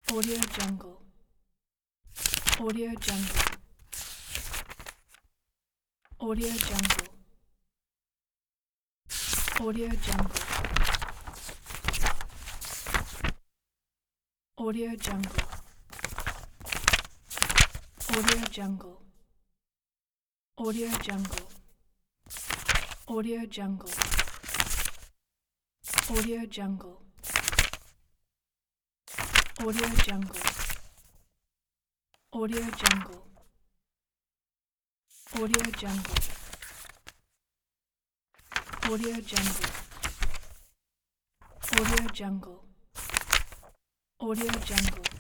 Audio Jungle. Audio Jungle. Audio Jungle. Audio Jungle. Audio Jungle. Audio Jungle. Audio Jungle. Audio Jungle. Audio Jungle. Audio Jungle. Audio Jungle. Audio Jungle. Audio Jungle. Audio Jungle. Audio Jungle.